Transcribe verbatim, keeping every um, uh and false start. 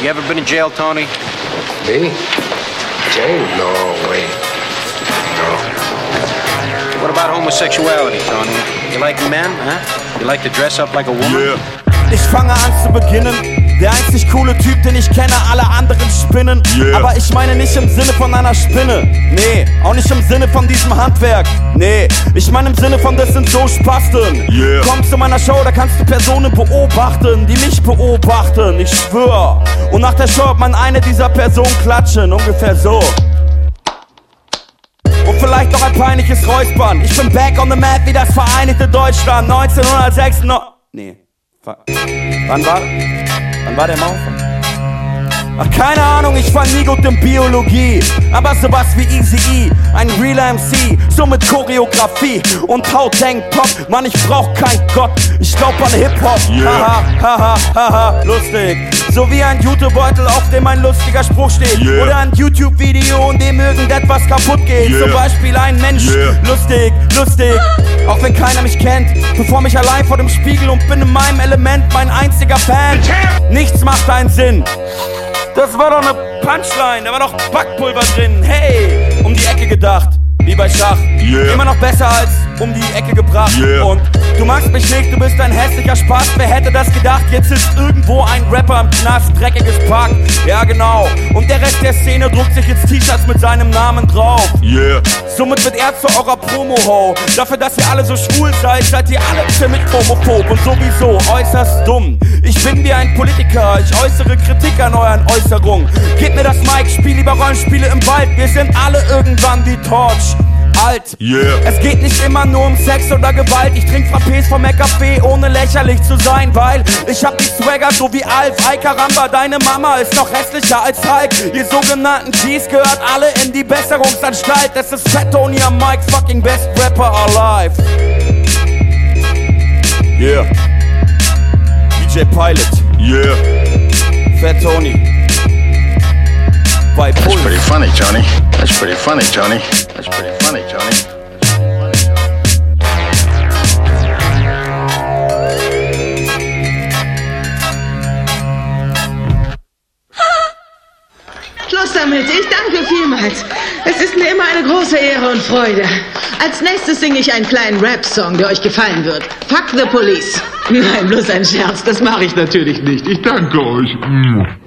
You ever been in jail, Tony? Me? Jail? No way. No. What about homosexuality, Tony? You like men, huh? You like to dress up like a woman? Yeah. Ich fange an zu beginnen. Der einzig coole Typ, den ich kenne, alle anderen spinnen. Yeah. Aber ich meine nicht im Sinne von einer Spinne. Nee, auch nicht im Sinne von diesem Handwerk. Nee, ich meine im Sinne von, das sind so Spasten. Yeah. Komm zu meiner Show, da kannst du Personen beobachten, die mich beobachten, ich schwör. Und nach der Show hat man eine dieser Personen klatschen, ungefähr so. Und vielleicht noch ein peinliches Räuspern. Ich bin back on the map wie das Vereinigte Deutschland neunzehnhundertsechsundneunzig. Nee, wann war Wann war der Maufer? Ach, keine Ahnung, ich war nie gut in Biologie. Aber sowas wie Eazy-E, ein realer M C, so mit Choreografie und Hauttank-Pop. Mann, ich brauch kein Gott, ich glaub an Hip-Hop. Yeah. Haha, haha, haha, lustig. So wie ein Jutebeutel, auf dem ein lustiger Spruch steht. Yeah. Oder ein YouTube-Video, in dem irgendetwas kaputt geht. Yeah. Zum Beispiel ein Mensch, Yeah. lustig, lustig. Auch wenn keiner mich kennt, perform ich allein vor dem Spiegel und bin in meinem Element mein einziger Fan. Nichts macht einen Sinn. Das war doch ne Punchline, da war doch Backpulver drin. Hey, um die Ecke gedacht, wie bei Schach. Yeah. Immer noch besser als um die Ecke gebracht. Yeah. Und du magst mich nicht, du bist ein hässlicher Spaß. Wer hätte das gedacht? Jetzt ist irgendwo ein Rapper im Knast, dreckiges Pack. Ja genau, und der Rest der Szene druckt sich jetzt T-Shirts mit seinem Namen drauf. Yeah. Somit wird er zu eurer Promo-Ho. Dafür, dass ihr alle so schwul seid, seid ihr alle ziemlich homophob und sowieso äußerst dumm. Ich bin wie ein Politiker, ich äußere Kritik an euren Äußerungen. Gebt mir das Mic, spiel lieber Rollenspiele im Wald. Wir sind alle irgendwann wie Torch. Alt. Yeah. Es geht nicht immer nur um Sex oder Gewalt. Ich trink Frappés vom Café, ohne lächerlich zu sein, weil ich hab die Swagger so wie Alf. Ay caramba, deine Mama ist noch hässlicher als Hulk. Ihr sogenannten G's gehört alle in die Besserungsanstalt. Das ist Fat Tony am Mic, fucking best rapper alive. Yeah. D J Pilot, Yeah. Fat Tony. Bei That's Puls. pretty funny, Tony. That's pretty funny, Tony. That's pretty funny, Tony. Schluss damit. Ich danke vielmals. Es ist mir immer eine große Ehre und Freude. Als nächstes singe ich einen kleinen Rap-Song, der euch gefallen wird. Fuck the Police. Nein, bloß ein Scherz. Das mache ich natürlich nicht. Ich danke euch.